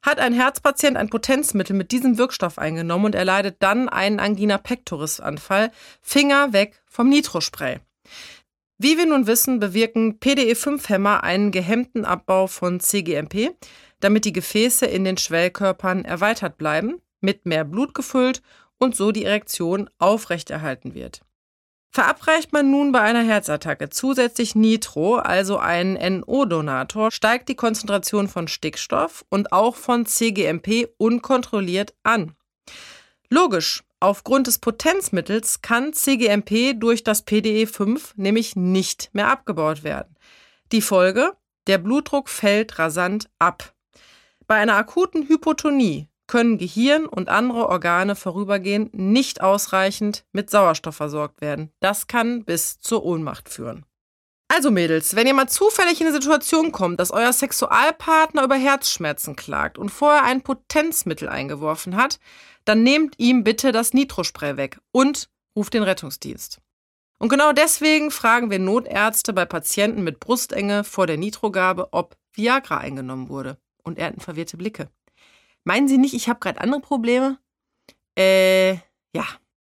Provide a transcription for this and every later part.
Hat ein Herzpatient ein Potenzmittel mit diesem Wirkstoff eingenommen und erleidet dann einen Angina pectoris-Anfall, Finger weg vom Nitrospray. Wie wir nun wissen, bewirken PDE5-Hämmer einen gehemmten Abbau von cGMP, damit die Gefäße in den Schwellkörpern erweitert bleiben, mit mehr Blut gefüllt und so die Erektion aufrechterhalten wird. Verabreicht man nun bei einer Herzattacke zusätzlich Nitro, also einen NO-Donator, steigt die Konzentration von Stickstoff und auch von cGMP unkontrolliert an. Logisch, aufgrund des Potenzmittels kann cGMP durch das PDE5 nämlich nicht mehr abgebaut werden. Die Folge? Der Blutdruck fällt rasant ab. Bei einer akuten Hypotonie können Gehirn und andere Organe vorübergehend nicht ausreichend mit Sauerstoff versorgt werden. Das kann bis zur Ohnmacht führen. Also Mädels, wenn ihr mal zufällig in eine Situation kommt, dass euer Sexualpartner über Herzschmerzen klagt und vorher ein Potenzmittel eingeworfen hat, dann nehmt ihm bitte das Nitrospray weg und ruft den Rettungsdienst. Und genau deswegen fragen wir Notärzte bei Patienten mit Brustenge vor der Nitrogabe, ob Viagra eingenommen wurde. Und ernten verwirrte Blicke. Meinen Sie nicht, ich habe gerade andere Probleme? Ja.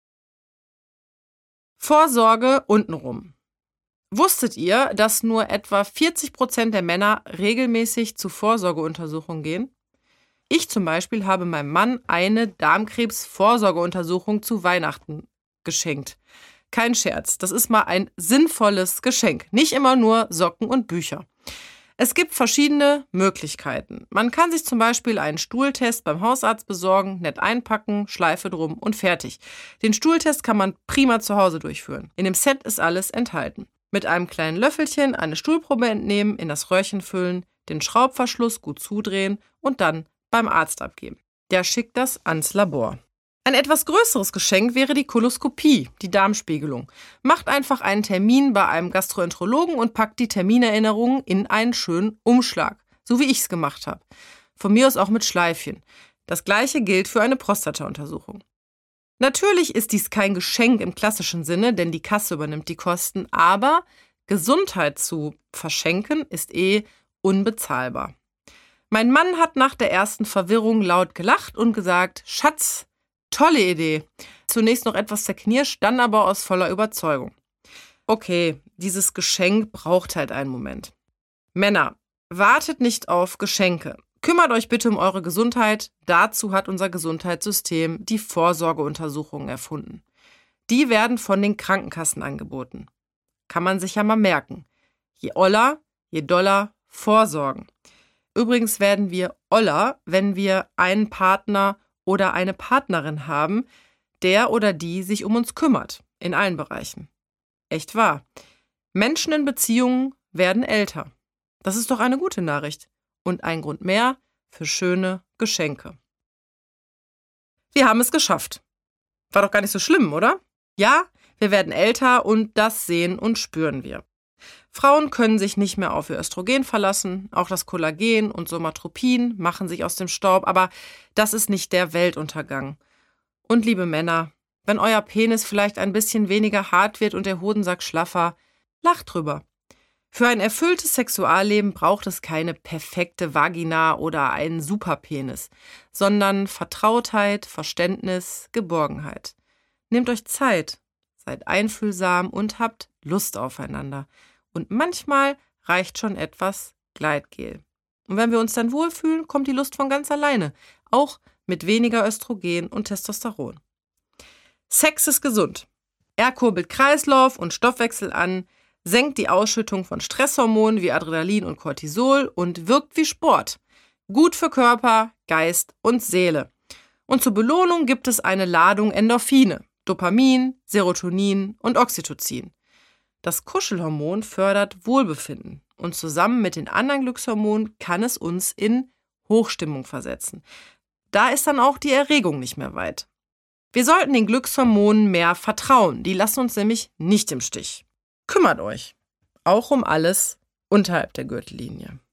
Vorsorge untenrum. Wusstet ihr, dass nur etwa 40% der Männer regelmäßig zu Vorsorgeuntersuchungen gehen? Ich zum Beispiel habe meinem Mann eine Darmkrebs-Vorsorgeuntersuchung zu Weihnachten geschenkt. Kein Scherz, das ist mal ein sinnvolles Geschenk. Nicht immer nur Socken und Bücher. Es gibt verschiedene Möglichkeiten. Man kann sich zum Beispiel einen Stuhltest beim Hausarzt besorgen, nett einpacken, Schleife drum und fertig. Den Stuhltest kann man prima zu Hause durchführen. In dem Set ist alles enthalten. Mit einem kleinen Löffelchen eine Stuhlprobe entnehmen, in das Röhrchen füllen, den Schraubverschluss gut zudrehen und dann beim Arzt abgeben. Der schickt das ans Labor. Ein etwas größeres Geschenk wäre die Koloskopie, die Darmspiegelung. Macht einfach einen Termin bei einem Gastroenterologen und packt die Terminerinnerungen in einen schönen Umschlag, so wie ich es gemacht habe. Von mir aus auch mit Schleifchen. Das gleiche gilt für eine Prostata-Untersuchung. Natürlich ist dies kein Geschenk im klassischen Sinne, denn die Kasse übernimmt die Kosten, aber Gesundheit zu verschenken ist unbezahlbar. Mein Mann hat nach der ersten Verwirrung laut gelacht und gesagt, Schatz, tolle Idee. Zunächst noch etwas zerknirscht, dann aber aus voller Überzeugung. Okay, dieses Geschenk braucht halt einen Moment. Männer, wartet nicht auf Geschenke. Kümmert euch bitte um eure Gesundheit. Dazu hat unser Gesundheitssystem die Vorsorgeuntersuchungen erfunden. Die werden von den Krankenkassen angeboten. Kann man sich ja mal merken. Je oller, je doller vorsorgen. Übrigens werden wir oller, wenn wir einen Partner oder eine Partnerin haben, der oder die sich um uns kümmert, in allen Bereichen. Echt wahr. Menschen in Beziehungen werden älter. Das ist doch eine gute Nachricht und ein Grund mehr für schöne Geschenke. Wir haben es geschafft. War doch gar nicht so schlimm, oder? Ja, wir werden älter und das sehen und spüren wir. Frauen können sich nicht mehr auf ihr Östrogen verlassen, auch das Kollagen und Somatropin machen sich aus dem Staub, aber das ist nicht der Weltuntergang. Und liebe Männer, wenn euer Penis vielleicht ein bisschen weniger hart wird und der Hodensack schlaffer, lacht drüber. Für ein erfülltes Sexualleben braucht es keine perfekte Vagina oder einen Superpenis, sondern Vertrautheit, Verständnis, Geborgenheit. Nehmt euch Zeit, seid einfühlsam und habt Lust aufeinander. Und manchmal reicht schon etwas Gleitgel. Und wenn wir uns dann wohlfühlen, kommt die Lust von ganz alleine, auch mit weniger Östrogen und Testosteron. Sex ist gesund. Er kurbelt Kreislauf und Stoffwechsel an, senkt die Ausschüttung von Stresshormonen wie Adrenalin und Cortisol und wirkt wie Sport. Gut für Körper, Geist und Seele. Und zur Belohnung gibt es eine Ladung Endorphine, Dopamin, Serotonin und Oxytocin. Das Kuschelhormon fördert Wohlbefinden und zusammen mit den anderen Glückshormonen kann es uns in Hochstimmung versetzen. Da ist dann auch die Erregung nicht mehr weit. Wir sollten den Glückshormonen mehr vertrauen, die lassen uns nämlich nicht im Stich. Kümmert euch, auch um alles unterhalb der Gürtellinie.